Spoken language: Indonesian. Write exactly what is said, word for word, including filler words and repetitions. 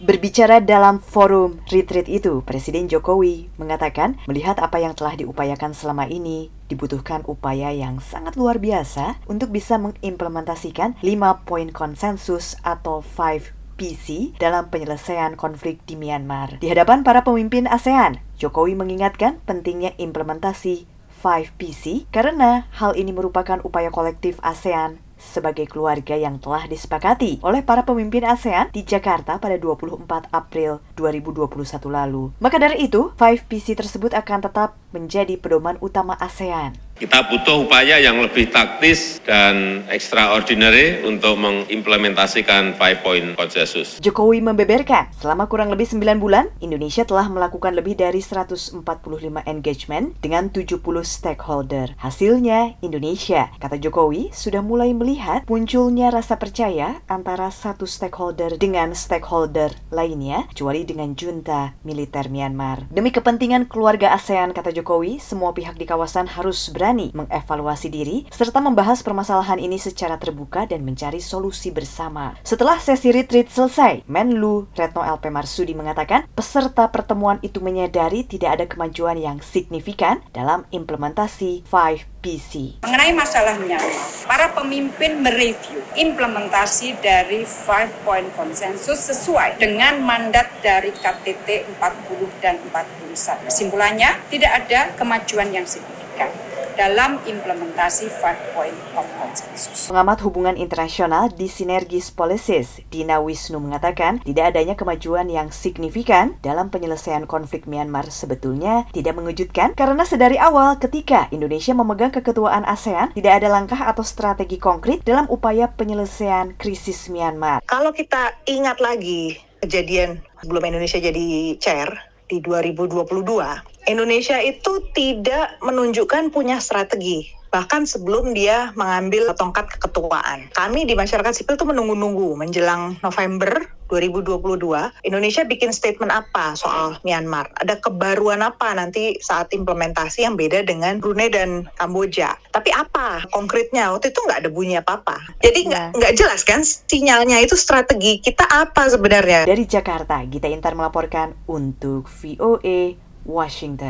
Berbicara dalam forum retreat itu, Presiden Jokowi mengatakan melihat apa yang telah diupayakan selama ini, dibutuhkan upaya yang sangat luar biasa untuk bisa mengimplementasikan lima poin konsensus atau lima P C dalam penyelesaian konflik di Myanmar. Di hadapan para pemimpin ASEAN, Jokowi mengingatkan pentingnya implementasi lima P C karena hal ini merupakan upaya kolektif ASEAN sebagai keluarga yang telah disepakati oleh para pemimpin ASEAN di Jakarta pada dua puluh empat April dua ribu dua puluh satu lalu. Maka dari itu, lima P C tersebut akan tetap menjadi pedoman utama ASEAN. Kita butuh upaya yang lebih taktis dan extraordinary untuk mengimplementasikan lima poin konsensus. Jokowi membeberkan, selama kurang lebih sembilan bulan, Indonesia telah melakukan lebih dari seratus empat puluh lima engagement dengan tujuh puluh stakeholder. Hasilnya, Indonesia, kata Jokowi, sudah mulai melihat munculnya rasa percaya antara satu stakeholder dengan stakeholder lainnya, kecuali dengan junta militer Myanmar. Demi kepentingan keluarga ASEAN, kata Jokowi, semua pihak di kawasan harus berani mengevaluasi diri serta membahas permasalahan ini secara terbuka dan mencari solusi bersama. Setelah sesi retreat selesai, Menlu Retno L P Marsudi mengatakan peserta pertemuan itu menyadari tidak ada kemajuan yang signifikan dalam implementasi lima P C. Mengenai masalah Myanmar, para pemimpin mereview implementasi dari lima poin konsensus sesuai dengan mandat dari K T T empat puluh dan empat puluh satu. Kesimpulannya, tidak ada kemajuan yang signifikan dalam implementasi lima poin konsensus. Pengamat hubungan internasional di Synergis Policies, Dina Wisnu mengatakan tidak adanya kemajuan yang signifikan dalam penyelesaian konflik Myanmar sebetulnya tidak mengejutkan karena sedari awal ketika Indonesia memegang keketuaan ASEAN tidak ada langkah atau strategi konkret dalam upaya penyelesaian krisis Myanmar. Kalau kita ingat lagi kejadian sebelum Indonesia jadi chair di dua ribu dua puluh dua, Indonesia itu tidak menunjukkan punya strategi. Bahkan sebelum dia mengambil tongkat keketuaan. Kami di masyarakat sipil itu menunggu-nunggu menjelang November dua ribu dua puluh dua, Indonesia bikin statement apa soal Myanmar? Ada kebaruan apa nanti saat implementasi yang beda dengan Brunei dan Kamboja? Tapi apa konkretnya? Waktu itu nggak ada bunyi apa-apa. Jadi nggak nggak jelas kan sinyalnya itu strategi kita apa sebenarnya? Dari Jakarta, Gita Intar melaporkan untuk V O A Washington.